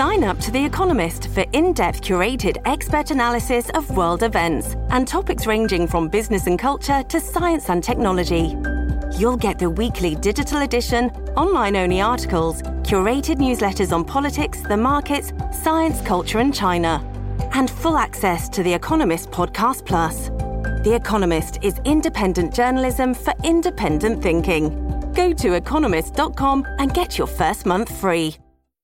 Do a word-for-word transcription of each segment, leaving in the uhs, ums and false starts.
Sign up to The Economist for in-depth curated expert analysis of world events and topics ranging from business and culture to science and technology. You'll get the weekly digital edition, online-only articles, curated newsletters on politics, the markets, science, culture, and China, and full access to The Economist Podcast Plus. The Economist is independent journalism for independent thinking. Go to economist dot com and get your first month free.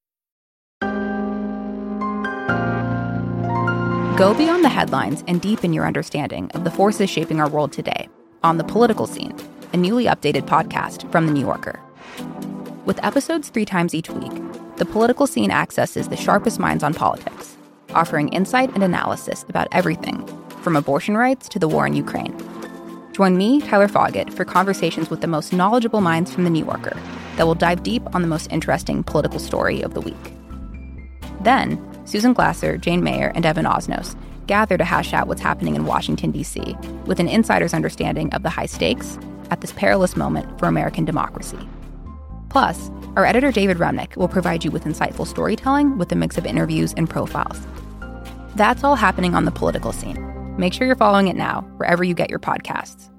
Go beyond the headlines and deepen your understanding of the forces shaping our world today on The Political Scene, a newly updated podcast from The New Yorker. With episodes three times each week, The Political Scene accesses the sharpest minds on politics, offering insight and analysis about everything from abortion rights to the war in Ukraine. Join me, Tyler Foggett, for conversations with the most knowledgeable minds from The New Yorker that will dive deep on the most interesting political story of the week. Then, Susan Glasser, Jane Mayer, and Evan Osnos gather to hash out what's happening in Washington, D C, with an insider's understanding of the high stakes at this perilous moment for American democracy. Plus, our editor David Remnick will provide you with insightful storytelling with a mix of interviews and profiles. That's all happening on The Political Scene. Make sure you're following it now, wherever you get your podcasts.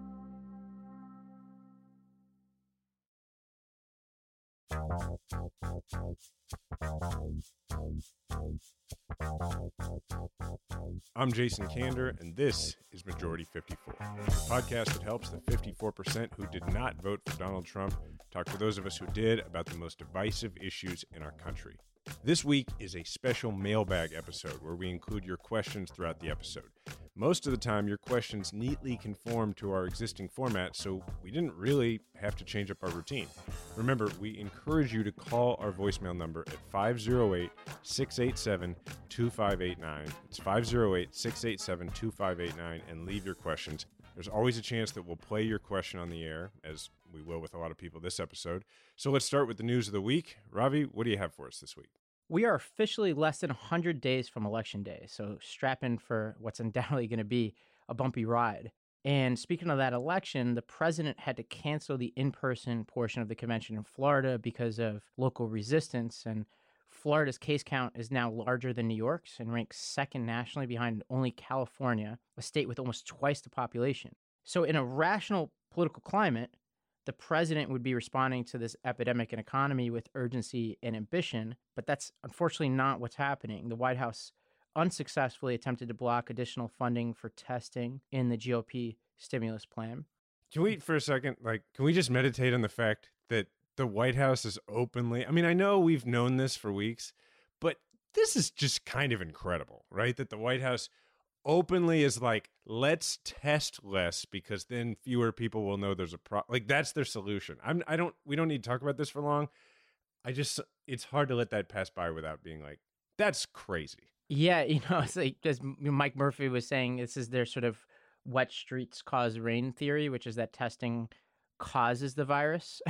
I'm Jason Kander, and this is Majority fifty-four, the podcast that helps the fifty-four percent who did not vote for Donald Trump talk to those of us who did about the most divisive issues in our country. This week is a special mailbag episode where we include your questions throughout the episode. Most of the time, your questions neatly conform to our existing format, so we didn't really have to change up our routine. Remember, we encourage you to call our voicemail number at five oh eight, six eight seven, two five eight nine. It's five oh eight, six eight seven, two five eight nine, and leave your questions. There's always a chance that we'll play your question on the air, as we will with a lot of people this episode. So let's start with the news of the week. Ravi, what do you have for us this week? We are officially less than one hundred days from Election Day, so strap in for what's undoubtedly going to be a bumpy ride. And speaking of that election, the president had to cancel the in-person portion of the convention in Florida because of local resistance, and Florida's case count is now larger than New York's and ranks second nationally behind only California, a state with almost twice the population. So in a rational political climate, the president would be responding to this epidemic and economy with urgency and ambition, but that's unfortunately not what's happening. The White House unsuccessfully attempted to block additional funding for testing in the G O P stimulus plan. Can we, for a second, like, can we just meditate on the fact that the White House is openly, I mean, I know we've known this for weeks, but this is just kind of incredible, right? That the White House openly is like, let's test less because then fewer people will know there's a problem. Like, that's their solution. I'm, I don't, we don't need to talk about this for long. I just, it's hard to let that pass by without being like, that's crazy. Yeah, you know, it's like, as Mike Murphy was saying, this is their sort of wet streets cause rain theory, which is that testing causes the virus.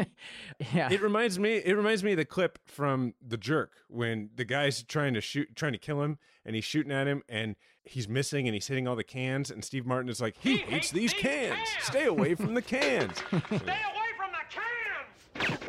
Yeah. It reminds me, it reminds me of the clip from The Jerk when the guy's trying to shoot, trying to kill him, and he's shooting at him, and he's missing, and he's hitting all the cans, and Steve Martin is like, he, he hates, hates these, these cans. cans. Stay away from the cans. Stay away from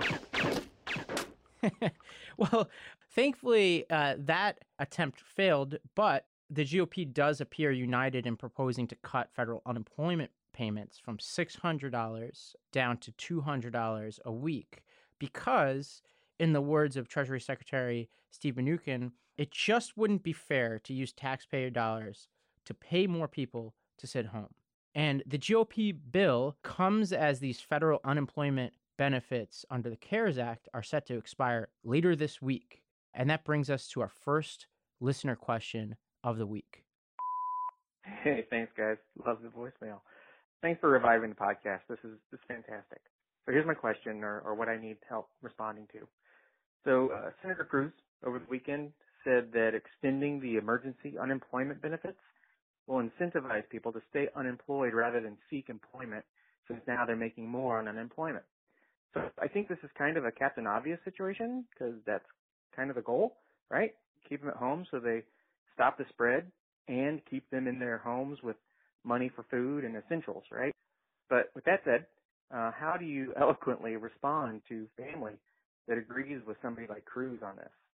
the cans. Well, thankfully, uh, that attempt failed, but the G O P does appear united in proposing to cut federal unemployment payments from six hundred dollars down to two hundred dollars a week because, in the words of Treasury Secretary Steve Mnuchin, it just wouldn't be fair to use taxpayer dollars to pay more people to sit home. And the G O P bill comes as these federal unemployment benefits under the CARES Act are set to expire later this week. And that brings us to our first listener question of the week. Hey, thanks, guys. Love the voicemail. Thanks for reviving the podcast. This is this is fantastic. So here's my question, or, or what I need help responding to. So uh, Senator Cruz over the weekend said that extending the emergency unemployment benefits will incentivize people to stay unemployed rather than seek employment, since now they're making more on unemployment. So I think this is kind of a Captain Obvious situation, because that's kind of the goal, right? Keep them at home so they stop the spread and keep them in their homes with money for food and essentials, right? But with that said, uh, how do you eloquently respond to family that agrees with somebody like Cruz on this?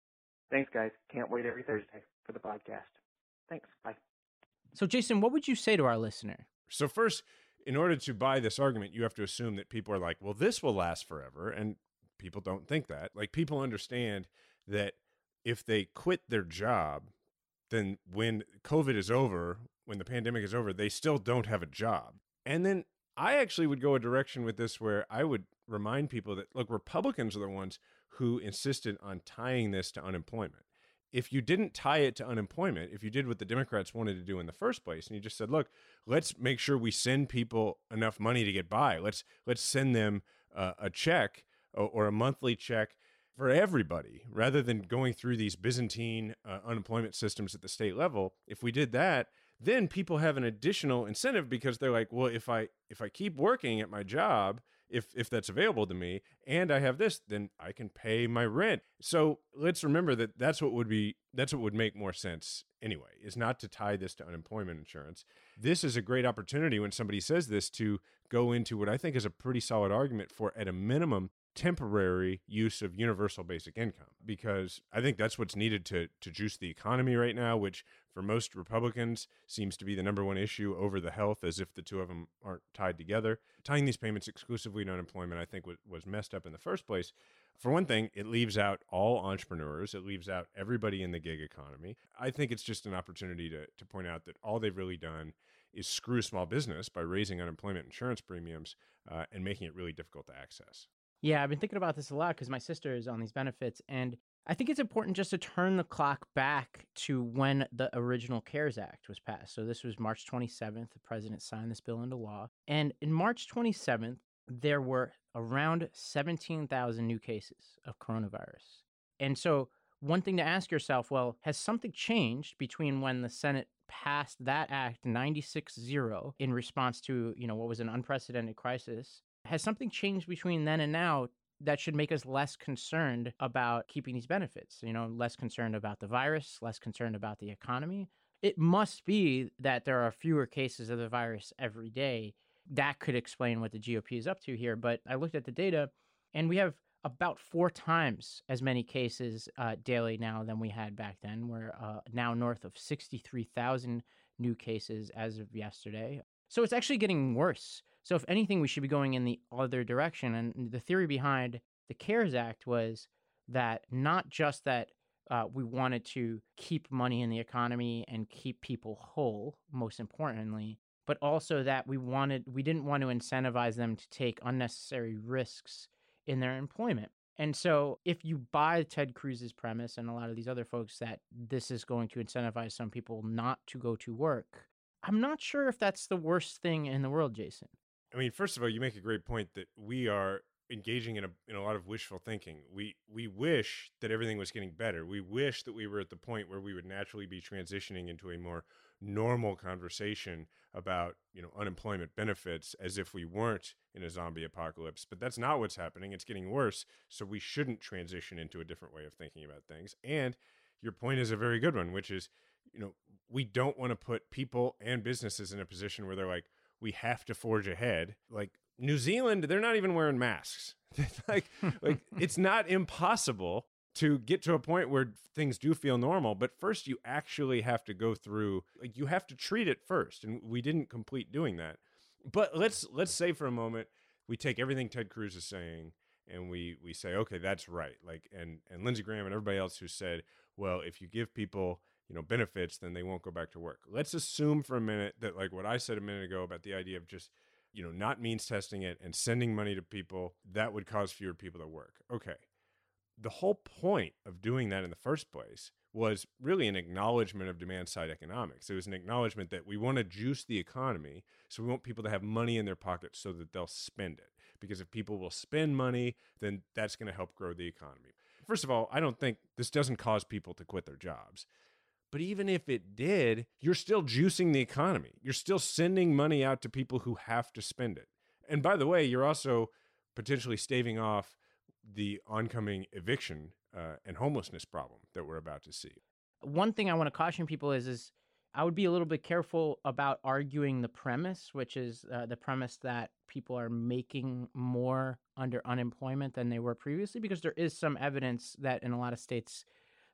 Thanks, guys. Can't wait every Thursday for the podcast. Thanks. Bye. So, Jason, what would you say to our listener? So first, in order to buy this argument, you have to assume that people are like, well, this will last forever. And people don't think that. Like, people understand that if they quit their job, then when COVID is over, when the pandemic is over, they still don't have a job. And then I actually would go a direction with this where I would remind people that, look, Republicans are the ones who insisted on tying this to unemployment. If you didn't tie it to unemployment, if you did what the Democrats wanted to do in the first place, and you just said, look, let's make sure we send people enough money to get by. Let's let's send them uh, a check or, or a monthly check for everybody, rather than going through these Byzantine uh, unemployment systems at the state level. If we did that, then people have an additional incentive because they're like, well, if I if I keep working at my job, if if that's available to me, and I have this, then I can pay my rent. So let's remember that that's what would be that's what would make more sense anyway, is not to tie this to unemployment insurance. This is a great opportunity when somebody says this to go into what I think is a pretty solid argument for, at a minimum, temporary use of universal basic income, because I think that's what's needed to to juice the economy right now, which for most Republicans seems to be the number one issue over the health, as if the two of them aren't tied together. Tying these payments exclusively to unemployment, I think, was, was messed up in the first place. For one thing, it leaves out all entrepreneurs. It leaves out everybody in the gig economy. I think it's just an opportunity to to point out that all they've really done is screw small business by raising unemployment insurance premiums uh, and making it really difficult to access. Yeah, I've been thinking about this a lot because my sister is on these benefits. And I think it's important just to turn the clock back to when the original CARES Act was passed. So this was March twenty-seventh. The president signed this bill into law. And in March twenty-seventh, there were around seventeen thousand new cases of coronavirus. And so one thing to ask yourself, well, has something changed between when the Senate passed that act ninety-six zero in response to, you know, what was an unprecedented crisis? Has something changed between then and now that should make us less concerned about keeping these benefits? You know, less concerned about the virus, less concerned about the economy? It must be that there are fewer cases of the virus every day. That could explain what the G O P is up to here. But I looked at the data, and we have about four times as many cases uh, daily now than we had back then. We're uh, now north of sixty-three thousand new cases as of yesterday. So it's actually getting worse. So if anything, we should be going in the other direction. And the theory behind the CARES Act was that not just that uh, we wanted to keep money in the economy and keep people whole, most importantly, but also that we wanted we didn't want to incentivize them to take unnecessary risks in their employment. And so if you buy Ted Cruz's premise and a lot of these other folks that this is going to incentivize some people not to go to work, I'm not sure if that's the worst thing in the world, Jason. I mean, first of all, you make a great point that we are engaging in a in a lot of wishful thinking. We we wish that everything was getting better. We wish that we were at the point where we would naturally be transitioning into a more normal conversation about, you know, unemployment benefits, as if we weren't in a zombie apocalypse. But that's not what's happening. It's getting worse. So we shouldn't transition into a different way of thinking about things. And your point is a very good one, which is, you know, we don't want to put people and businesses in a position where they're like, we have to forge ahead. Like New Zealand, they're not even wearing masks. like, like it's not impossible to get to a point where things do feel normal. But first, you actually have to go through, like, you have to treat it first. And we didn't complete doing that. But let's let's say for a moment, we take everything Ted Cruz is saying and we we say, okay, that's right. Like, and and Lindsey Graham and everybody else who said, well, if you give people, you know, benefits, then they won't go back to work. Let's assume for a minute that, like what I said a minute ago about the idea of just, you know, not means testing it and sending money to people, that would cause fewer people to work. Okay. The whole point of doing that in the first place was really an acknowledgement of demand side economics. It was an acknowledgement that we want to juice the economy, so we want people to have money in their pockets so that they'll spend it. Because if people will spend money, then that's going to help grow the economy. First of all, I don't think this doesn't cause people to quit their jobs. But even if it did, you're still juicing the economy. You're still sending money out to people who have to spend it. And by the way, you're also potentially staving off the oncoming eviction uh, and homelessness problem that we're about to see. One thing I want to caution people is, is I would be a little bit careful about arguing the premise, which is uh, the premise that people are making more under unemployment than they were previously, because there is some evidence that in a lot of states,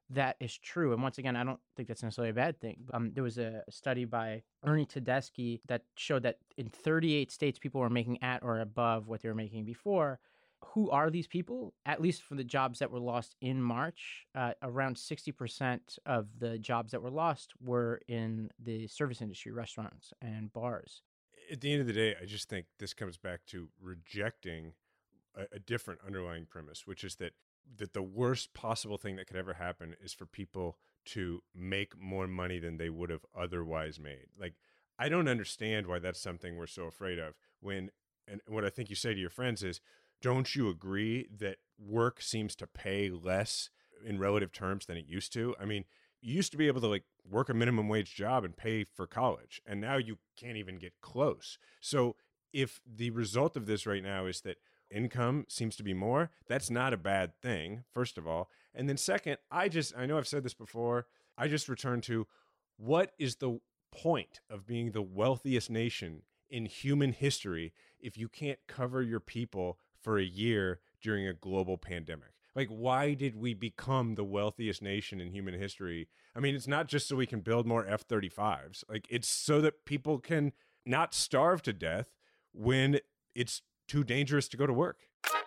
that is true. And once again, I don't think that's necessarily a bad thing. Um, there was a study by Ernie Tedeschi that showed that in thirty-eight states, people were making at or above what they were making before. Who are these people? At least for the jobs that were lost in March, uh, around sixty percent of the jobs that were lost were in the service industry, restaurants and bars. At the end of the day, I just think this comes back to rejecting a, a different underlying premise, which is that that the worst possible thing that could ever happen is for people to make more money than they would have otherwise made. Like, I don't understand why that's something we're so afraid of. When, and what I think you say to your friends is, don't you agree that work seems to pay less in relative terms than it used to? I mean, you used to be able to like work a minimum wage job and pay for college, and now you can't even get close. So if the result of this right now is that income seems to be more, that's not a bad thing, first of all. And then second, I just, I know I've said this before, I just return to, what is the point of being the wealthiest nation in human history if you can't cover your people for a year during a global pandemic? Like, why did we become the wealthiest nation in human history? I mean, it's not just so we can build more F thirty-fives. Like, it's so that people can not starve to death when it's too dangerous to go to work.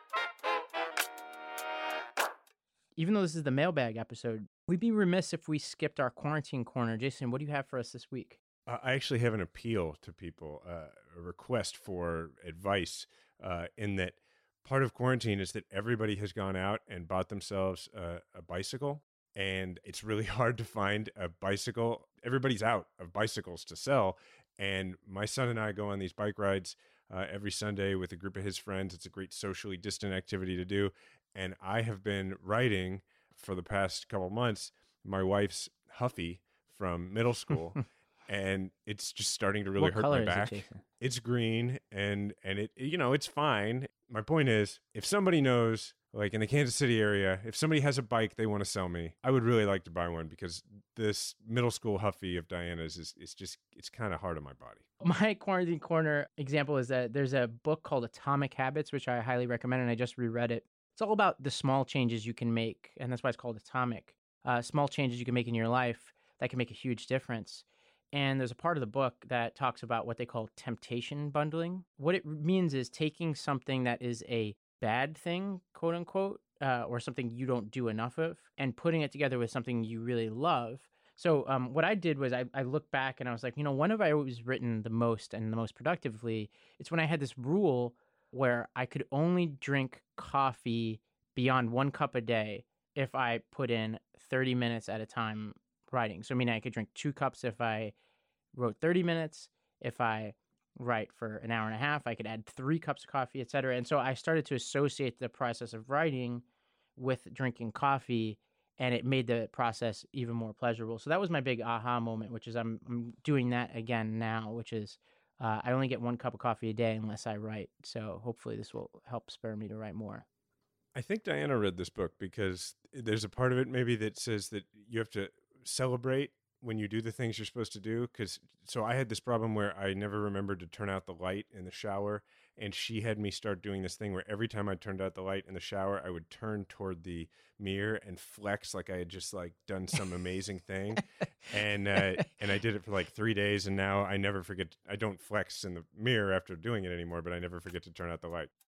Even though this is the mailbag episode, we'd be remiss if we skipped our quarantine corner. Jason, what do you have for us this week? Uh, I actually have an appeal to people, uh, a request for advice, uh, in that part of quarantine is that everybody has gone out and bought themselves a, a bicycle, and it's really hard to find a bicycle. Everybody's out of bicycles to sell, and my son and I go on these bike rides uh, every Sunday with a group of his friends. It's a great socially distant activity to do, and I have been riding for the past couple months my wife's Huffy from middle school. And it's just starting to really What hurt color my is it, back. Jason? It's green, and and it, you know, it's fine. My point is, if somebody knows, like in the Kansas City area, if somebody has a bike they want to sell me, I would really like to buy one, because this middle school Huffy of Diana's is, is just, it's kind of hard on my body. My quarantine corner example is that there's a book called Atomic Habits, which I highly recommend, and I just reread it. It's all about the small changes you can make, and that's why it's called Atomic. Uh, small changes you can make in your life that can make a huge difference. And there's a part of the book that talks about what they call temptation bundling. What it means is taking something that is a bad thing, quote unquote, uh, or something you don't do enough of, and putting it together with something you really love. So um, what I did was I, I looked back and I was like, you know, when have I always written the most and the most productively? It's when I had this rule where I could only drink coffee beyond one cup a day if I put in thirty minutes at a time writing. So I mean, I could drink two cups if I wrote thirty minutes. If I write for an hour and a half, I could add three cups of coffee, et cetera. And so I started to associate the process of writing with drinking coffee, and it made the process even more pleasurable. So that was my big aha moment, which is I'm, I'm doing that again now, which is uh, I only get one cup of coffee a day unless I write. So hopefully this will help spur me to write more. I think Diana read this book because there's a part of it maybe that says that you have to celebrate when you do the things you're supposed to do. Because so I had this problem where I never remembered to turn out the light in the shower, and she had me start doing this thing where every time I turned out the light in the shower, I would turn toward the mirror and flex like I had just like done some amazing thing. And uh, and I did it for like three days, and now I never forget. I don't flex in the mirror after doing it anymore, but I never forget to turn out the light.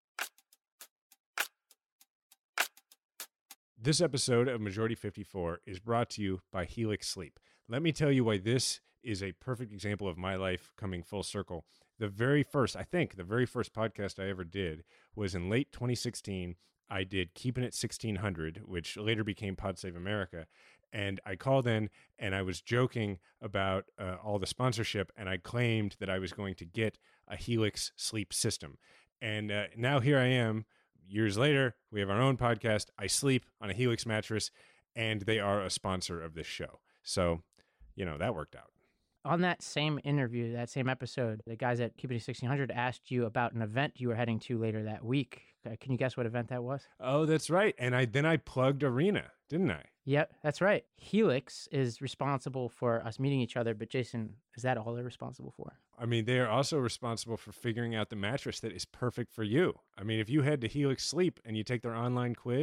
This episode of Majority fifty-four is brought to you by Helix Sleep. Let me tell you why this is a perfect example of my life coming full circle. The very first, I think, the very first podcast I ever did was in late twenty sixteen. I did Keeping It sixteen hundred, which later became Pod Save America. And I called in and I was joking about uh, all the sponsorship, and I claimed that I was going to get a Helix Sleep system. And uh, now here I am. Years later, we have our own podcast. I sleep on a Helix mattress, and they are a sponsor of this show. So, you know, that worked out. On that same interview, that same episode, the guys at Keeping It sixteen hundred asked you about an event you were heading to later that week. Uh, can you guess what event that was? Oh, that's right. And I then I plugged Arena, didn't I? Yep, that's right. Helix is responsible for us meeting each other, but Jason, is that all they're responsible for? I mean, they are also responsible for figuring out the mattress that is perfect for you. I mean, if you head to Helix Sleep and you take their online quiz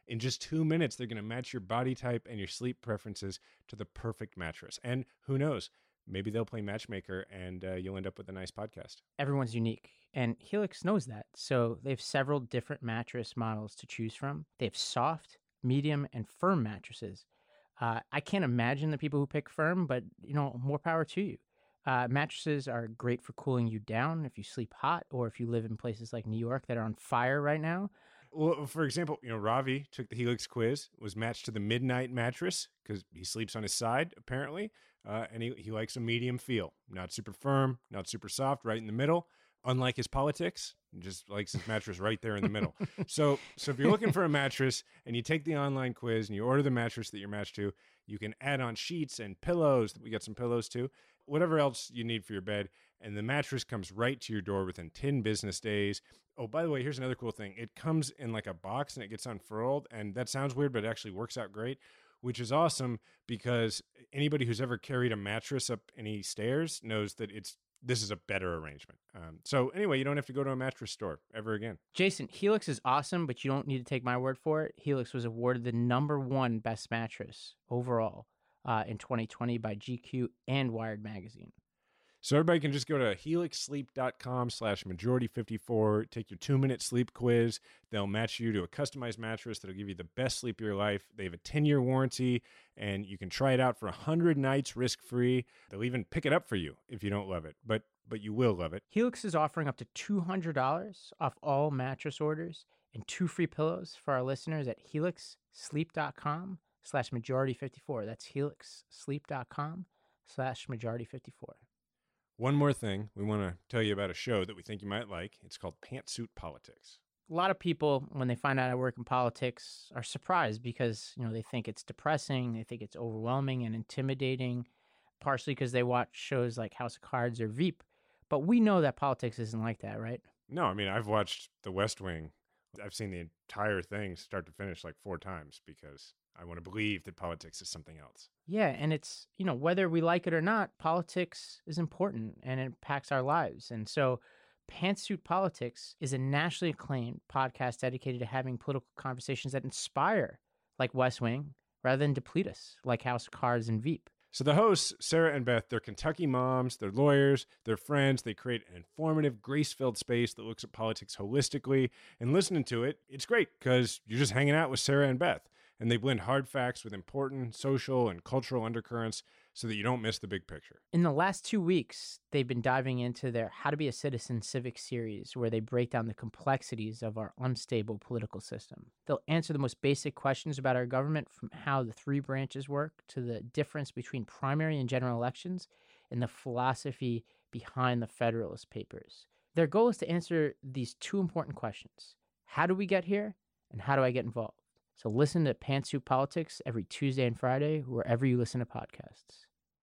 In just two minutes, they're going to match your body type and your sleep preferences to the perfect mattress. And who knows, maybe they'll play matchmaker and uh, you'll end up with a nice podcast. Everyone's unique, and Helix knows that. So they have several different mattress models to choose from. They have soft, medium, and firm mattresses. Uh, I can't imagine the people who pick firm, but, you know, more power to you. Uh, mattresses are great for cooling you down if you sleep hot or if you live in places like New York that are on fire right now. Well, for example, you know, Ravi took the Helix quiz, was matched to the Midnight mattress because he sleeps on his side, apparently, uh, and he, he likes a medium feel. Not super firm, not super soft, right in the middle. Unlike his politics, he just likes his mattress right there in the middle. So, so if you're looking for a mattress and you take the online quiz and you order the mattress that you're matched to, you can add on sheets and pillows. We got some pillows too. Whatever else you need for your bed. And the mattress comes right to your door within ten business days. Oh, by the way, here's another cool thing. It comes in like a box and it gets unfurled. And that sounds weird, but it actually works out great, which is awesome because anybody who's ever carried a mattress up any stairs knows that it's this is a better arrangement. Um, so anyway, you don't have to go to a mattress store ever again. Jason, Helix is awesome, but you don't need to take my word for it. Helix was awarded the number one best mattress overall uh, in twenty twenty by G Q and Wired Magazine. So everybody can just go to helixsleep.com slash majority 54, take your two-minute sleep quiz. They'll match you to a customized mattress that'll give you the best sleep of your life. They have a ten-year warranty, and you can try it out for one hundred nights risk-free. They'll even pick it up for you if you don't love it, but but you will love it. Helix is offering up to two hundred dollars off all mattress orders and two free pillows for our listeners at helixsleep.com slash majority54. That's helixsleep.com slash majority54. One more thing, we want to tell you about a show that we think you might like. It's called Pantsuit Politics. A lot of people, when they find out I work in politics, are surprised because, you know, they think it's depressing, they think it's overwhelming and intimidating, partially because they watch shows like House of Cards or Veep. But we know that politics isn't like that, right? No, I mean, I've watched The West Wing. I've seen the entire thing start to finish like four times because I want to believe that politics is something else. Yeah, and it's, you know, whether we like it or not, politics is important and it impacts our lives. And so Pantsuit Politics is a nationally acclaimed podcast dedicated to having political conversations that inspire, like West Wing, rather than deplete us, like House of Cards and Veep. So the hosts, Sarah and Beth, they're Kentucky moms, they're lawyers, they're friends. They create an informative, grace-filled space that looks at politics holistically. And listening to it, it's great because you're just hanging out with Sarah and Beth. And they blend hard facts with important social and cultural undercurrents so that you don't miss the big picture. In the last two weeks, they've been diving into their How to Be a Citizen Civic series, where they break down the complexities of our unstable political system. They'll answer the most basic questions about our government, from how the three branches work to the difference between primary and general elections and the philosophy behind the Federalist Papers. Their goal is to answer these two important questions. How do we get here? And how do I get involved? So listen to Pantsuit Politics every Tuesday and Friday, wherever you listen to podcasts.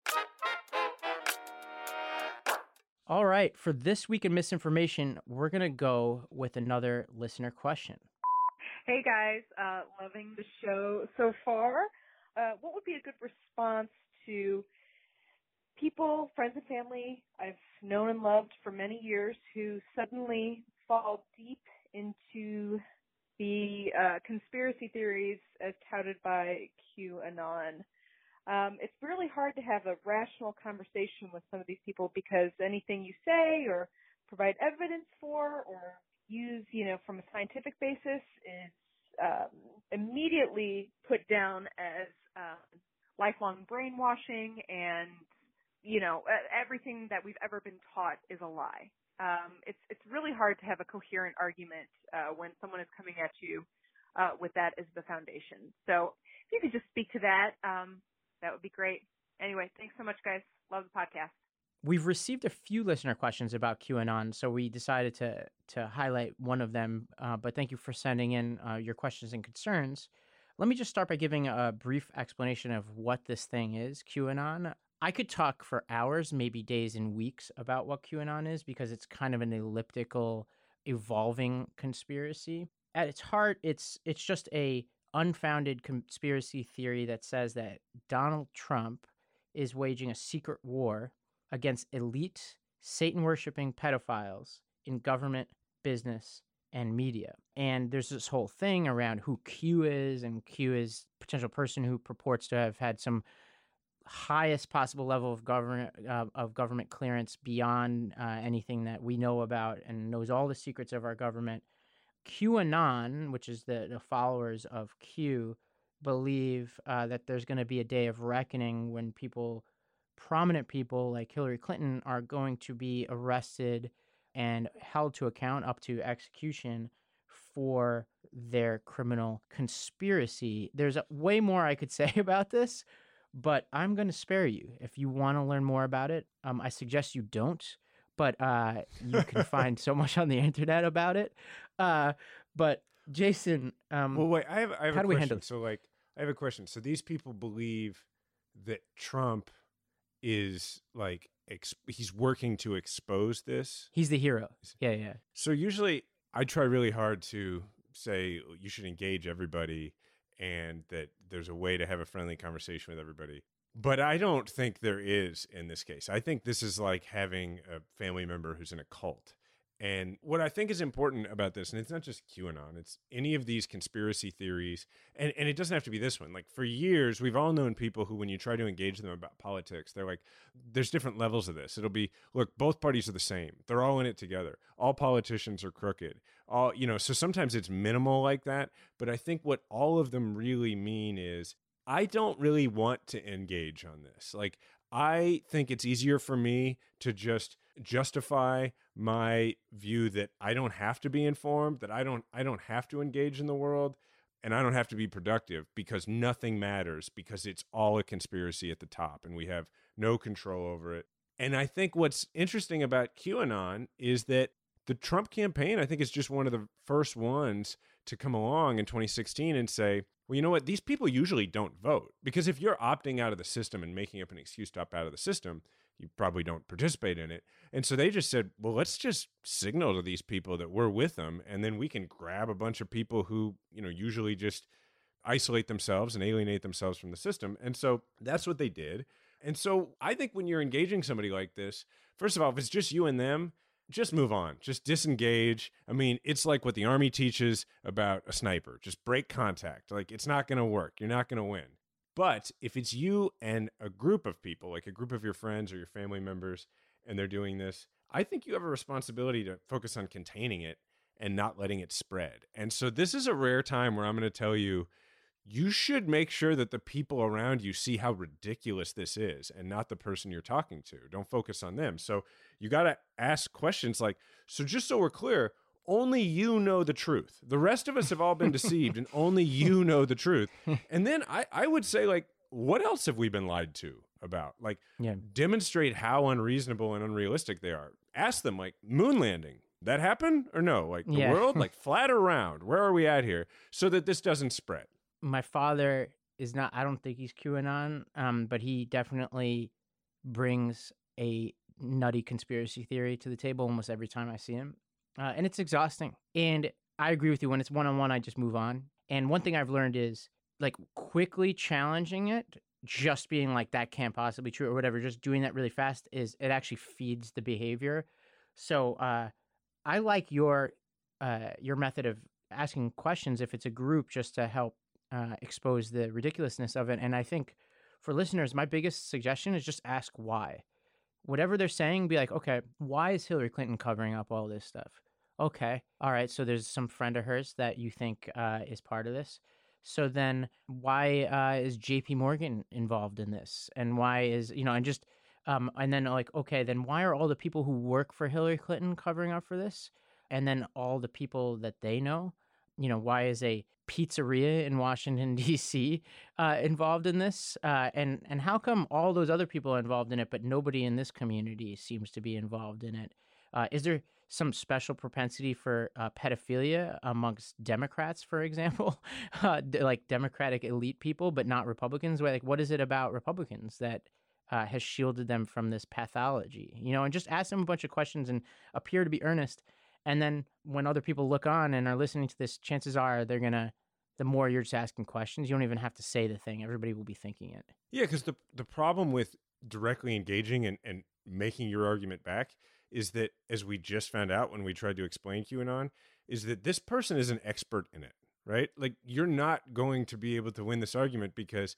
All right, for This Week in Misinformation, we're going to go with another listener question. Hey guys, uh, loving the show so far. Uh, what would be a good response to people, friends and family I've known and loved for many years who suddenly fall deep into the uh, conspiracy theories as touted by QAnon? Um, it's really hard to have a rational conversation with some of these people because anything you say or provide evidence for or use, you know, from a scientific basis is um, immediately put down as um, lifelong brainwashing and, you know, everything that we've ever been taught is a lie. Um, it's it's really hard to have a coherent argument uh, when someone is coming at you uh, with that as the foundation. So if you could just speak to that, um, that would be great. Anyway, thanks so much, guys. Love the podcast. We've received a few listener questions about QAnon, so we decided to to highlight one of them. Uh, but thank you for sending in uh, your questions and concerns. Let me just start by giving a brief explanation of what this thing is, QAnon. I could talk for hours, maybe days and weeks, about what QAnon is because it's kind of an elliptical, evolving conspiracy. At its heart, it's it's just a unfounded conspiracy theory that says that Donald Trump is waging a secret war against elite, Satan-worshipping pedophiles in government, business, and media. And there's this whole thing around who Q is, and Q is a potential person who purports to have had some highest possible level of government uh, of government clearance beyond uh, anything that we know about, and knows all the secrets of our government. QAnon, which is the, the followers of Q, believe uh, that there's going to be a day of reckoning when people, prominent people like Hillary Clinton, are going to be arrested and held to account up to execution for their criminal conspiracy. There's a, way more I could say about this, but I'm going to spare you. If you want to learn more about it, um, I suggest you don't, but uh, you can find so much on the internet about it. Uh, but Jason, um, well, wait, I have, I have how a do we question. handle So, like, I have a question. So, these people believe that Trump is like ex- he's working to expose this. He's the hero. Yeah, yeah. So, usually, I try really hard to say you should engage everybody, and that there's a way to have a friendly conversation with everybody. But I don't think there is in this case. I think this is like having a family member who's in a cult. And what I think is important about this, and it's not just QAnon, it's any of these conspiracy theories, and, and it doesn't have to be this one. Like, for years, we've all known people who, when you try to engage them about politics, they're like, there's different levels of this. It'll be, look, both parties are the same. They're all in it together. All politicians are crooked. All, you know, so sometimes it's minimal like that. But I think what all of them really mean is, I don't really want to engage on this. Like, I think it's easier for me to just justify my view that I don't have to be informed, that I don't I don't have to engage in the world, and I don't have to be productive, because nothing matters, because it's all a conspiracy at the top and we have no control over it. And I think what's interesting about QAnon is that the Trump campaign, I think, is just one of the first ones to come along in twenty sixteen and say, well, you know what? These people usually don't vote, because if you're opting out of the system and making up an excuse to opt out of the system, you probably don't participate in it. And so they just said, well, let's just signal to these people that we're with them, and then we can grab a bunch of people who, you know, usually just isolate themselves and alienate themselves from the system. And so that's what they did. And so I think when you're engaging somebody like this, first of all, if it's just you and them, just move on. Just disengage. I mean, it's like what the Army teaches about a sniper. Just break contact. Like, it's not going to work. You're not going to win. But if it's you and a group of people, like a group of your friends or your family members, and they're doing this, I think you have a responsibility to focus on containing it and not letting it spread. And so this is a rare time where I'm going to tell you, you should make sure that the people around you see how ridiculous this is, and not the person you're talking to. Don't focus on them. So you got to ask questions like, so just so we're clear, only you know the truth. The rest of us have all been deceived, and only you know the truth. And then I, I would say, like, what else have we been lied to about? Like, Yeah. demonstrate how unreasonable and unrealistic they are. Ask them, like, moon landing, that happened or no? Like, the Yeah. world, like, flat or round? Where are we at here? So that this doesn't spread. My father is not, I don't think he's QAnon, um, but he definitely brings a nutty conspiracy theory to the table almost every time I see him. Uh, and it's exhausting. And I agree with you. When it's one-on-one, I just move on. And one thing I've learned is, like, quickly challenging it, just being like, that can't possibly be true or whatever, just doing that really fast, is it actually feeds the behavior. So uh, I like your uh, your method of asking questions if it's a group, just to help uh, expose the ridiculousness of it. And I think for listeners, my biggest suggestion is just ask why. Whatever they're saying, be like, okay, why is Hillary Clinton covering up all this stuff? Okay, all right, so there's some friend of hers that you think uh, is part of this. So then why uh, is J P Morgan involved in this? And why is, you know, and just, um, and then like, okay, then why are all the people who work for Hillary Clinton covering up for this? And then all the people that they know, you know, why is a pizzeria in Washington, D C uh, involved in this? Uh, and, and how come all those other people are involved in it, but nobody in this community seems to be involved in it? Uh, is there some special propensity for uh, pedophilia amongst Democrats, for example, uh, like Democratic elite people, but not Republicans? Like, what is it about Republicans that uh, has shielded them from this pathology? You know, and just ask them a bunch of questions and appear to be earnest. And then when other people look on and are listening to this, chances are they're going to, the more you're just asking questions, you don't even have to say the thing. Everybody will be thinking it. Yeah, because the, the problem with directly engaging and, and making your argument back is that, as we just found out when we tried to explain QAnon, is that this person is an expert in it, right? Like, you're not going to be able to win this argument because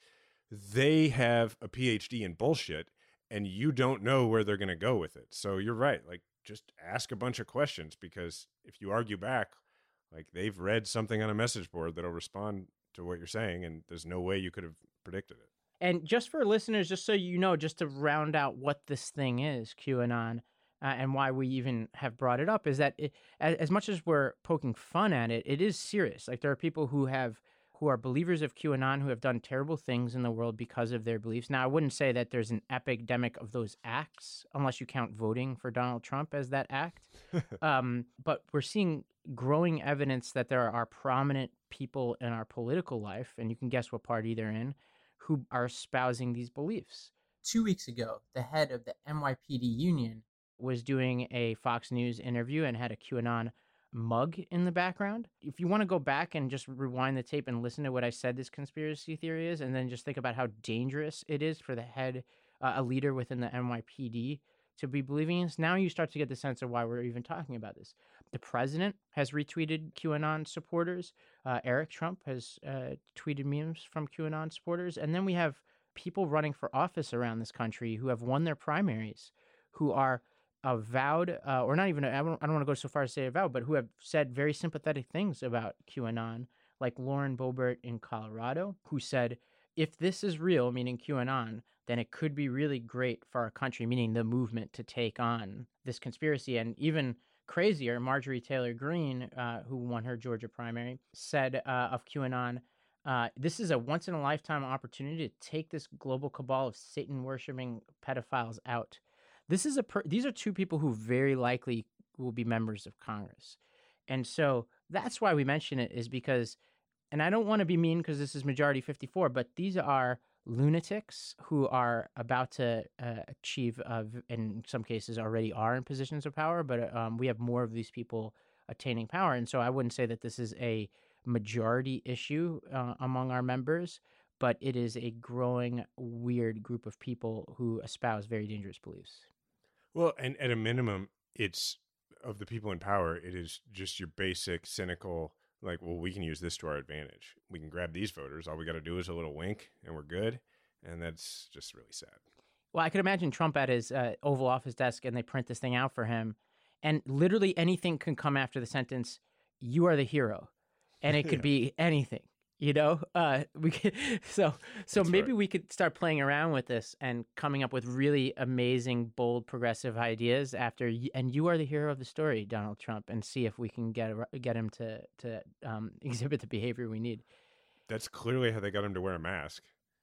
they have a P H D in bullshit and you don't know where they're going to go with it. So you're right. Like, just ask a bunch of questions, because if you argue back, like, they've read something on a message board that'll respond to what you're saying, and there's no way you could have predicted it. And just for listeners, just so you know, just to round out what this thing is, QAnon, uh, and why we even have brought it up, is that it, as much as we're poking fun at it, it is serious. Like, there are people who have who are believers of QAnon who have done terrible things in the world because of their beliefs. Now, I wouldn't say that there's an epidemic of those acts, unless you count voting for Donald Trump as that act. um, but we're seeing growing evidence that there are prominent people in our political life, and you can guess what party they're in, who are espousing these beliefs. Two weeks ago, the head of the N Y P D union was doing a Fox News interview and had a QAnon mug in the background. If you want to go back and just rewind the tape and listen to what I said this conspiracy theory is, and then just think about how dangerous it is for the head, uh, a leader within the N Y P D, to be believing this, now you start to get the sense of why we're even talking about this. The president has retweeted QAnon supporters. Uh, Eric Trump has uh, tweeted memes from QAnon supporters. And then we have people running for office around this country who have won their primaries, who are avowed, uh, or not even, I don't, I don't want to go so far as to say avowed, but who have said very sympathetic things about QAnon, like Lauren Boebert in Colorado, who said, if this is real, meaning QAnon, then it could be really great for our country, meaning the movement, to take on this conspiracy. And even crazier, Marjorie Taylor Greene, uh, who won her Georgia primary, said uh, of QAnon, uh, this is a once-in-a-lifetime opportunity to take this global cabal of Satan-worshipping pedophiles out. This is a per- these are two people who very likely will be members of Congress. And so that's why we mention it, is because, and I don't want to be mean because this is majority fifty-four, but these are lunatics who are about to uh, achieve, uh, in some cases already are in positions of power, but um, we have more of these people attaining power. And so I wouldn't say that this is a majority issue uh, among our members, but it is a growing weird group of people who espouse very dangerous beliefs. Well, and at a minimum, it's, of the people in power, it is just your basic cynical, like, well, we can use this to our advantage. We can grab these voters. All we got to do is a little wink and we're good. And that's just really sad. Well, I could imagine Trump at his uh, Oval Office desk and they print this thing out for him. And literally anything can come after the sentence, you are the hero. And it could be anything, you know? Uh, we could, so so that's maybe right. We could start playing around with this and coming up with really amazing, bold, progressive ideas after, and you are the hero of the story, Donald Trump, and see if we can get get him to, to um, exhibit the behavior we need. That's clearly how they got him to wear a mask.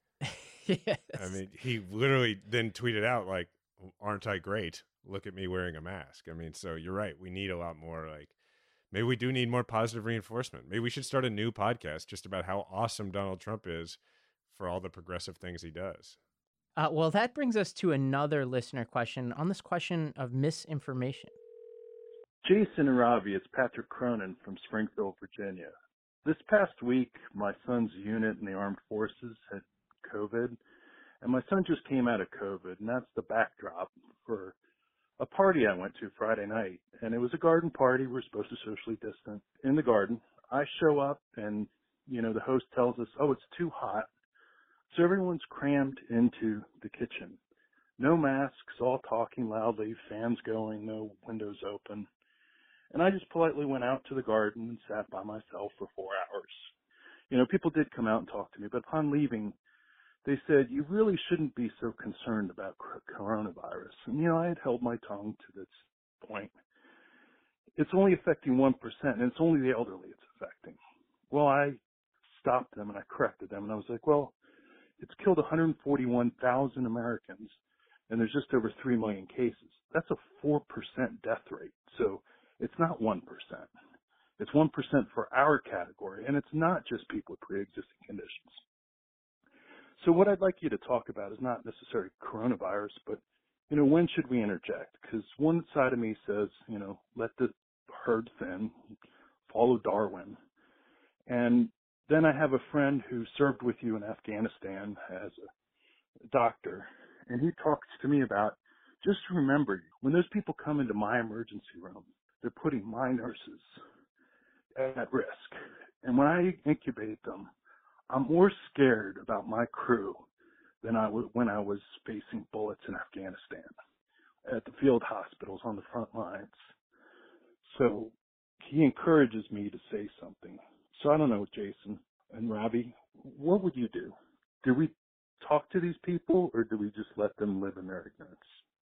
Yes. I mean, he literally then tweeted out, like, aren't I great? Look at me wearing a mask. I mean, so you're right. We need a lot more, like, maybe we do need more positive reinforcement. Maybe we should start a new podcast just about how awesome Donald Trump is for all the progressive things he does. Uh, well, that brings us to another listener question on this question of misinformation. Jason and Ravi, it's Patrick Cronin from Springfield, Virginia. This past week, my son's unit in the armed forces had COVID, and my son just came out of COVID, and that's the backdrop for a party I went to Friday night. And it was a garden party. We're supposed to socially distance in the garden. I show up, and, you know, the host tells us, oh, it's too hot. So everyone's crammed into the kitchen. No masks, all talking loudly, fans going, no windows open. And I just politely went out to the garden and sat by myself for four hours. You know, people did come out and talk to me, but upon leaving, they said, you really shouldn't be so concerned about coronavirus. And, you know, I had held my tongue to this point. It's only affecting one percent, and it's only the elderly it's affecting. Well, I stopped them and I corrected them, and I was like, well, it's killed one hundred forty-one thousand Americans, and there's just over three million cases. That's a four percent death rate. So it's not one percent. It's one percent for our category, and it's not just people with pre-existing conditions. So what I'd like you to talk about is not necessarily coronavirus, but, you know, when should we interject? Because one side of me says, you know, let the herd thin, follow Darwin. And then I have a friend who served with you in Afghanistan as a doctor, and he talks to me about, just remember, when those people come into my emergency room, they're putting my nurses at risk. And when I incubate them, I'm more scared about my crew than I was when I was facing bullets in Afghanistan at the field hospitals on the front lines. So he encourages me to say something. So I don't know, Jason and Robbie, what would you do? Do we talk to these people, or do we just let them live in their ignorance?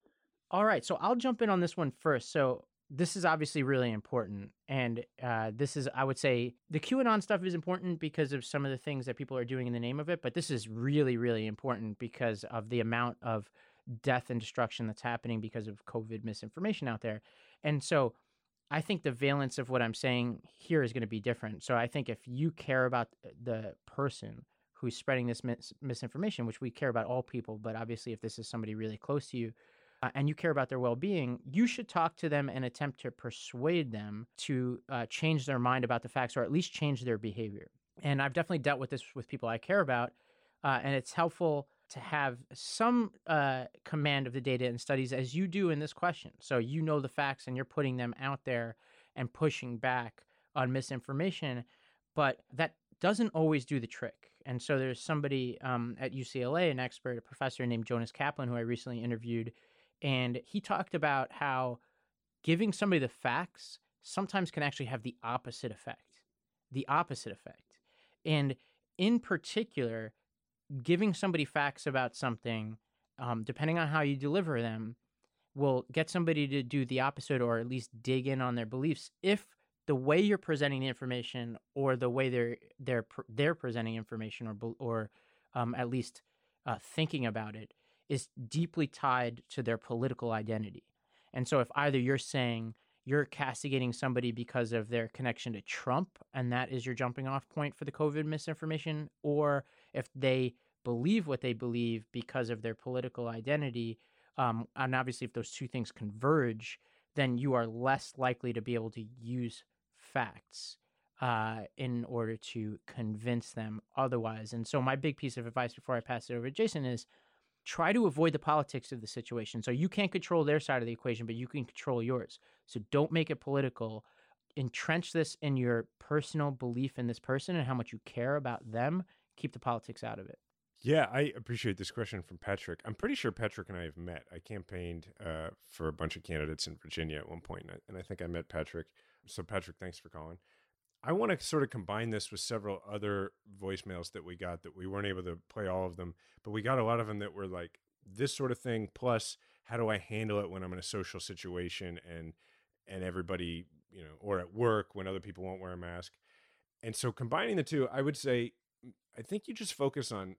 All right, so I'll jump in on this one first. So this is obviously really important. And uh, this is, I would say, the QAnon stuff is important because of some of the things that people are doing in the name of it. But this is really, really important because of the amount of death and destruction that's happening because of COVID misinformation out there. And so I think the valence of what I'm saying here is going to be different. So I think if you care about the person who's spreading this mis- misinformation, which we care about all people, but obviously if this is somebody really close to you, Uh, and you care about their well-being, you should talk to them and attempt to persuade them to uh, change their mind about the facts, or at least change their behavior. And I've definitely dealt with this with people I care about, uh, and it's helpful to have some uh, command of the data and studies, as you do in this question. So you know the facts and you're putting them out there and pushing back on misinformation, but that doesn't always do the trick. And so there's somebody um, at U C L A, an expert, a professor named Jonas Kaplan, who I recently interviewed, and he talked about how giving somebody the facts sometimes can actually have the opposite effect, the opposite effect. And in particular, giving somebody facts about something, um, depending on how you deliver them, will get somebody to do the opposite, or at least dig in on their beliefs, if the way you're presenting the information, or the way they're they're they're presenting information, or or um, at least uh, thinking about it, is deeply tied to their political identity. And so if either you're saying you're castigating somebody because of their connection to Trump, and that is your jumping off point for the COVID misinformation, or if they believe what they believe because of their political identity, um, and obviously if those two things converge, then you are less likely to be able to use facts uh, in order to convince them otherwise. And so my big piece of advice before I pass it over to Jason is, try to avoid the politics of the situation. So you can't control their side of the equation, but you can control yours. So don't make it political. Entrench this in your personal belief in this person and how much you care about them. Keep the politics out of it. Yeah, I appreciate this question from Patrick. I'm pretty sure Patrick and I have met. I campaigned uh, for a bunch of candidates in Virginia at one point, and I, and I think I met Patrick. So Patrick, thanks for calling. I want to sort of combine this with several other voicemails that we got that we weren't able to play all of them, but we got a lot of them that were like this sort of thing. Plus, how do I handle it when I'm in a social situation and and everybody, you know, or at work when other people won't wear a mask? And so combining the two, I would say, I think you just focus on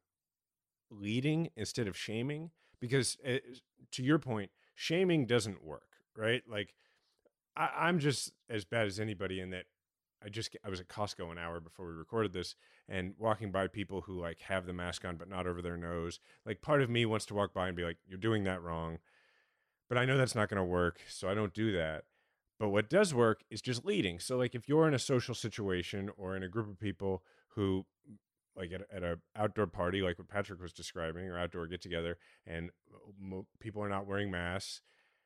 leading instead of shaming, because uh, to your point, shaming doesn't work, right? Like I, I'm just as bad as anybody in that. I just, I was at Costco an hour before we recorded this, and walking by people who like have the mask on, but not over their nose. Like part of me wants to walk by and be like, you're doing that wrong. But I know that's not going to work. So I don't do that. But what does work is just leading. So like if you're in a social situation or in a group of people who like at, at a outdoor party, like what Patrick was describing, or outdoor get together, and mo- people are not wearing masks,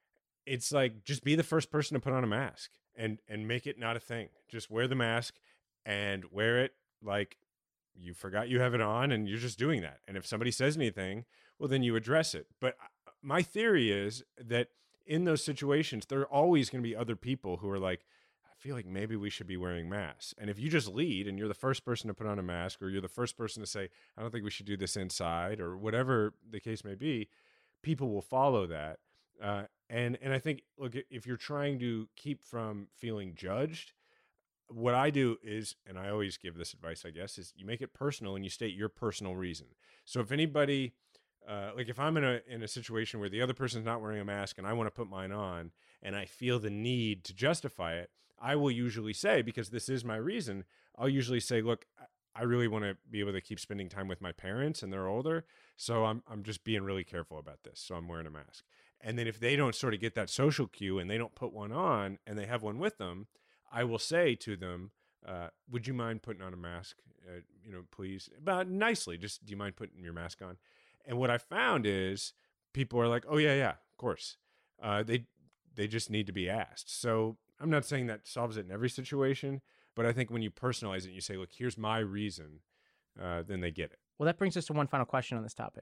it's like, just be the first person to put on a mask and, and make it not a thing. Just wear the mask and wear it like you forgot you have it on, and you're just doing that. And if somebody says anything, well, then you address it. But my theory is that in those situations, there are always going to be other people who are like, I feel like maybe we should be wearing masks. And if you just lead and you're the first person to put on a mask, or you're the first person to say, I don't think we should do this inside, or whatever the case may be, people will follow that. Uh, and, and I think, look, if you're trying to keep from feeling judged, what I do is, and I always give this advice, I guess, is you make it personal and you state your personal reason. So if anybody, uh, like if I'm in a, in a situation where the other person's not wearing a mask and I want to put mine on, and I feel the need to justify it, I will usually say, because this is my reason, I'll usually say, look, I really want to be able to keep spending time with my parents, and they're older. So I'm, I'm just being really careful about this. So I'm wearing a mask. And then if they don't sort of get that social cue and they don't put one on and they have one with them, I will say to them, uh, would you mind putting on a mask? Uh, you know, please, but nicely, just, do you mind putting your mask on? And what I found is people are like, oh yeah, yeah, of course. Uh, they, they just need to be asked. So I'm not saying that solves it in every situation, But I think when you personalize it and you say, look, here's my reason, uh, then they get it. Well, that brings us to one final question on this topic.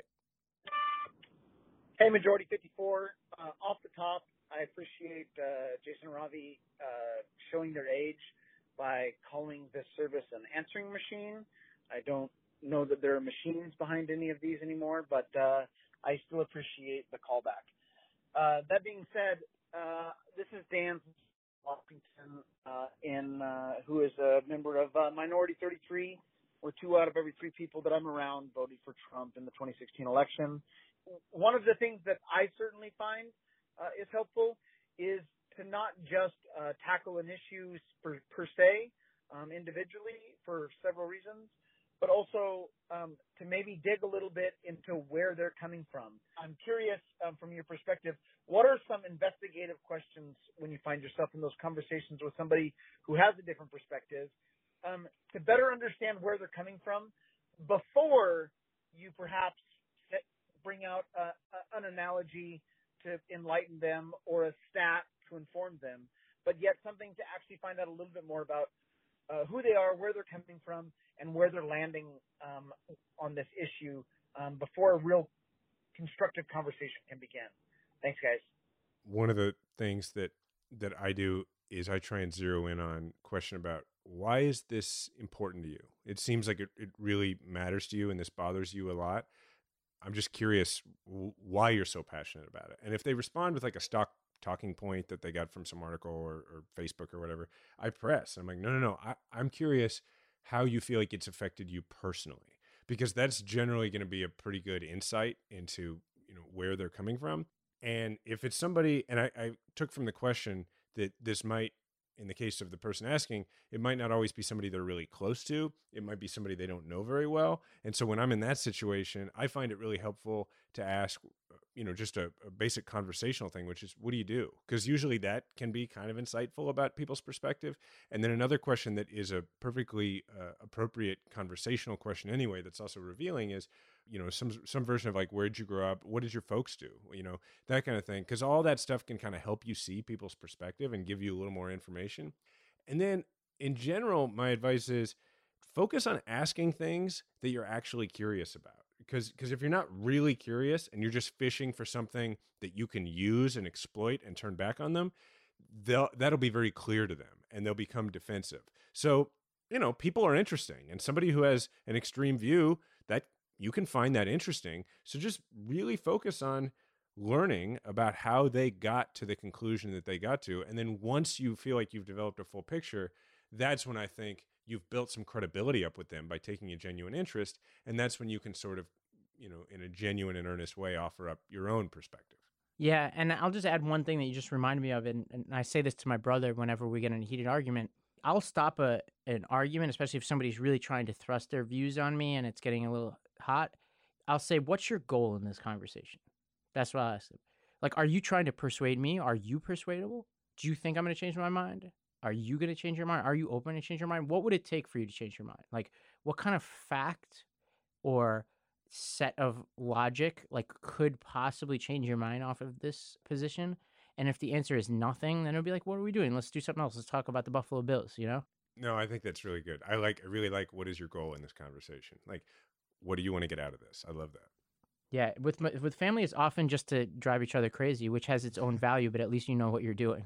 Hey, Majority fifty-four. Uh, off the top, I appreciate uh, Jason and Ravi uh, showing their age by calling this service an answering machine. I don't know that there are machines behind any of these anymore, but uh, I still appreciate the callback. Uh, that being said, uh, this is Dan Washington, uh, in, uh, who is a member of uh, Minority thirty-three, where two out of every three people that I'm around voted for Trump in the twenty sixteen election. One of the things that I certainly find uh, is helpful is to not just uh, tackle an issue per, per se, um, individually for several reasons, but also um, to maybe dig a little bit into where they're coming from. I'm curious, um, from your perspective, what are some investigative questions when you find yourself in those conversations with somebody who has a different perspective, um, to better understand where they're coming from before you perhaps bring out a, a, an analogy to enlighten them or a stat to inform them, but yet something to actually find out a little bit more about uh, who they are, where they're coming from, and where they're landing um, on this issue um, before a real constructive conversation can begin. Thanks, guys. One of the things that that I do is I try and zero in on question about why is this important to you? It seems like it, it really matters to you and this bothers you a lot. I'm just curious w- why you're so passionate about it. And if they respond with like a stock talking point that they got from some article or, or Facebook or whatever, I press. I'm like, no, no, no. I, I'm curious how you feel like it's affected you personally, because that's generally going to be a pretty good insight into, you know, where they're coming from. And if it's somebody, and I, I took from the question that this might, in the case of the person asking, it might not always be somebody they're really close to. It might be somebody they don't know very well. And so when I'm in that situation, I find it really helpful to ask, you know, just a, a basic conversational thing, which is, what do you do? Because usually that can be kind of insightful about people's perspective. And then another question that is a perfectly uh, appropriate conversational question anyway, that's also revealing is, you know, some some version of like, where'd you grow up? What did your folks do? You know, that kind of thing. Because all that stuff can kind of help you see people's perspective and give you a little more information. And then in general, my advice is focus on asking things that you're actually curious about. Because because if you're not really curious and you're just fishing for something that you can use and exploit and turn back on them, they'll that'll be very clear to them and they'll become defensive. So, you know, people are interesting, and somebody who has an extreme view, that you can find that interesting. So just really focus on learning about how they got to the conclusion that they got to. And then once you feel like you've developed a full picture, that's when I think you've built some credibility up with them by taking a genuine interest. And that's when you can sort of, you know, in a genuine and earnest way, offer up your own perspective. Yeah, and I'll just add one thing that you just reminded me of, and, and I say this to my brother whenever we get in a heated argument. I'll stop a an argument, especially if somebody's really trying to thrust their views on me and it's getting a little hot. I'll say, what's your goal in this conversation? That's what I ask them. Like, are you trying to persuade me? Are you persuadable? Do you think I'm going to change my mind? Are you going to change your mind? Are you open to change your mind? What would it take for you to change your mind? Like, what kind of fact or set of logic, like, could possibly change your mind off of this position? And if the answer is nothing, then it'll be like, what are we doing? Let's do something else. Let's talk about the Buffalo Bills, you know? No, I think that's really good. I like, I really like, what is your goal in this conversation? Like, what do you want to get out of this? I love that. Yeah, with with family, it's often just to drive each other crazy, which has its own value, but at least you know what you're doing.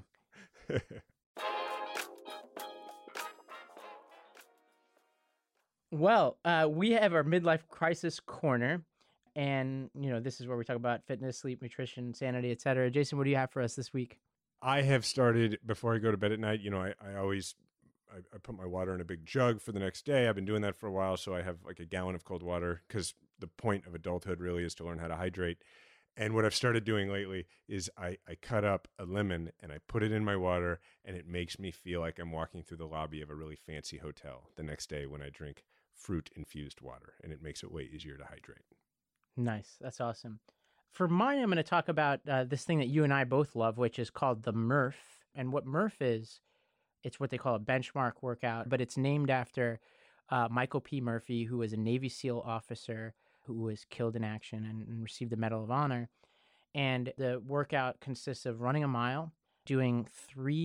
Well, uh, we have our midlife crisis corner, and you know this is where we talk about fitness, sleep, nutrition, sanity, et cetera. Jason, what do you have for us this week? I have started, before I go to bed at night, you know, I, I always, I, I put my water in a big jug for the next day. I've been doing that for a while, so I have like a gallon of cold water, because the point of adulthood really is to learn how to hydrate. And what I've started doing lately is I, I cut up a lemon and I put it in my water, and it makes me feel like I'm walking through the lobby of a really fancy hotel the next day when I drink fruit-infused water, and it makes it way easier to hydrate. Nice. That's awesome. For mine, I'm going to talk about uh, this thing that you and I both love, which is called the Murph. And what Murph is, it's what they call a benchmark workout, but it's named after uh, Michael P. Murphy, who was a Navy SEAL officer who was killed in action and, and received the Medal of Honor. And the workout consists of running a mile, doing three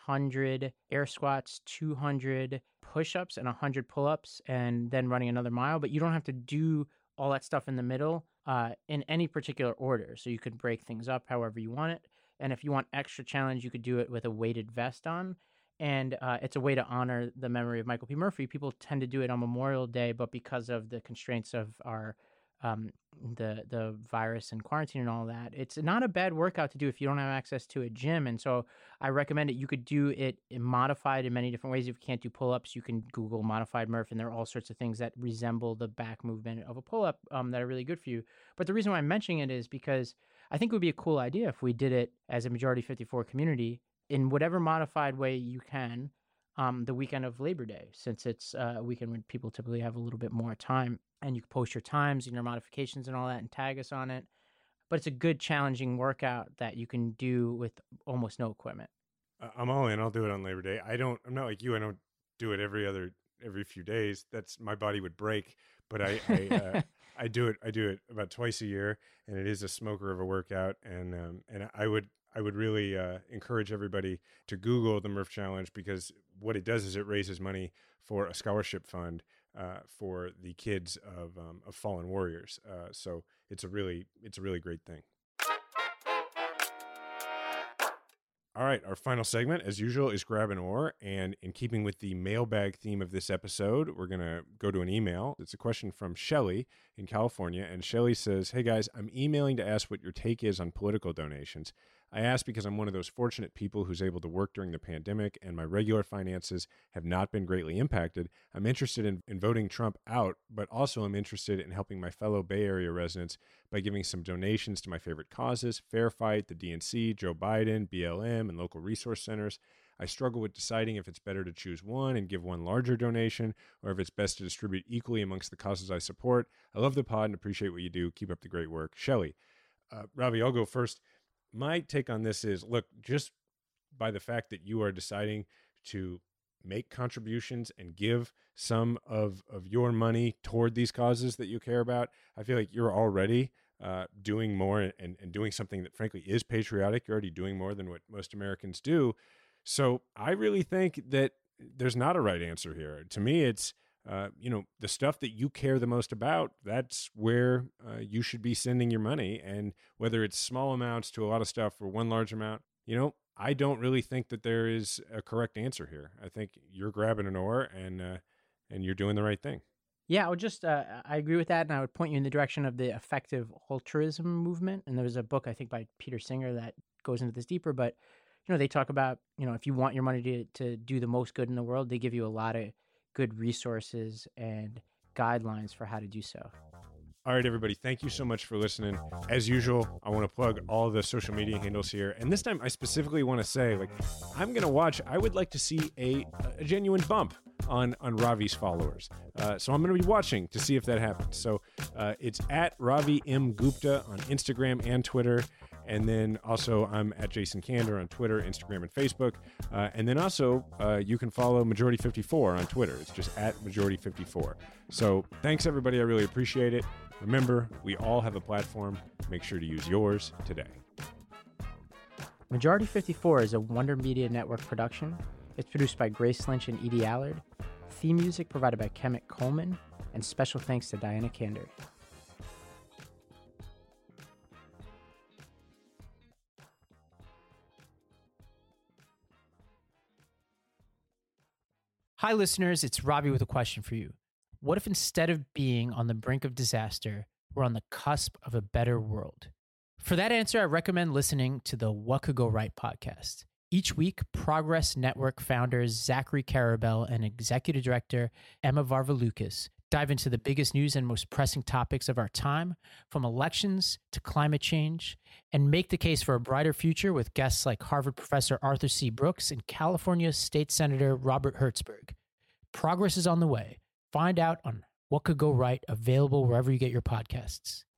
hundred air squats, two hundred push-ups, and one hundred pull-ups, and then running another mile. But you don't have to do all that stuff in the middle uh, in any particular order. So you could break things up however you want it. And if you want extra challenge, you could do it with a weighted vest on. And uh, it's a way to honor the memory of Michael P. Murphy. People tend to do it on Memorial Day, but because of the constraints of our um, the the virus and quarantine and all that, it's not a bad workout to do if you don't have access to a gym. And so I recommend it. You could do it modified in many different ways. If you can't do pull-ups, you can Google modified Murph, and there are all sorts of things that resemble the back movement of a pull-up um, that are really good for you. But the reason why I'm mentioning it is because I think it would be a cool idea if we did it as a Majority fifty-four community in whatever modified way you can, um, the weekend of Labor Day, since it's uh, a weekend when people typically have a little bit more time, and you can post your times and your modifications and all that and tag us on it. But it's a good, challenging workout that you can do with almost no equipment. Uh, I'm all in. I'll do it on Labor Day. I don't, I'm not like you. I don't do it every other, every few days. That's, my body would break, but I, I, uh, I do it, I do it about twice a year, and it is a smoker of a workout. And, um, and I would, I would really uh, encourage everybody to Google the Murph Challenge, because what it does is it raises money for a scholarship fund uh, for the kids of um, of fallen warriors. Uh, so it's a really it's a really great thing. All right, our final segment, as usual, is Grab an Oar. And in keeping with the mailbag theme of this episode, we're going to go to an email. It's a question from Shelly in California. And Shelly says, "Hey guys, I'm emailing to ask what your take is on political donations. I ask because I'm one of those fortunate people who's able to work during the pandemic, and my regular finances have not been greatly impacted. I'm interested in, in voting Trump out, but also I'm interested in helping my fellow Bay Area residents by giving some donations to my favorite causes: Fair Fight, the D N C, Joe Biden, B L M, and local resource centers. I struggle with deciding if it's better to choose one and give one larger donation, or if it's best to distribute equally amongst the causes I support. I love the pod and appreciate what you do. Keep up the great work." Shelly. Uh, Ravi, I'll go first. My take on this is, look, just by the fact that you are deciding to make contributions and give some of, of your money toward these causes that you care about, I feel like you're already uh, doing more and, and doing something that frankly is patriotic. You're already doing more than what most Americans do. So I really think that there's not a right answer here. To me, it's, uh, you know, the stuff that you care the most about, that's where uh, you should be sending your money. And whether it's small amounts to a lot of stuff or one large amount, you know, I don't really think that there is a correct answer here. I think you're grabbing an oar and, uh, and you're doing the right thing. Yeah, I would just, uh, I agree with that. And I would point you in the direction of the effective altruism movement. And there was a book, I think, by Peter Singer that goes into this deeper, but you know, they talk about, you know, if you want your money to, to do the most good in the world, they give you a lot of good resources and guidelines for how to do so. All right, everybody. Thank you so much for listening. As usual, I want to plug all the social media handles here. And this time I specifically want to say, like, I'm going to watch, I would like to see a, a genuine bump on, on Ravi's followers. Uh, so I'm going to be watching to see if that happens. So uh, it's at Ravi M. Gupta on Instagram and Twitter. And then also I'm at Jason Kander on Twitter, Instagram, and Facebook. Uh, and then also uh, you can follow Majority fifty-four on Twitter. It's just at Majority fifty-four. So thanks, everybody. I really appreciate it. Remember, we all have a platform. Make sure to use yours today. Majority fifty-four is a Wonder Media Network production. It's produced by Grace Lynch and Edie Allard. Theme music provided by Kemet Coleman. And special thanks to Diana Kander. Hi, listeners. It's Robbie with a question for you. What if instead of being on the brink of disaster, we're on the cusp of a better world? For that answer, I recommend listening to the What Could Go Right podcast. Each week, Progress Network founders Zachary Karabell and executive director Emma Varvaloucas dive into the biggest news and most pressing topics of our time, from elections to climate change, and make the case for a brighter future with guests like Harvard professor Arthur C. Brooks and California State Senator Robert Hertzberg. Progress is on the way. Find out on What Could Go Right, available wherever you get your podcasts.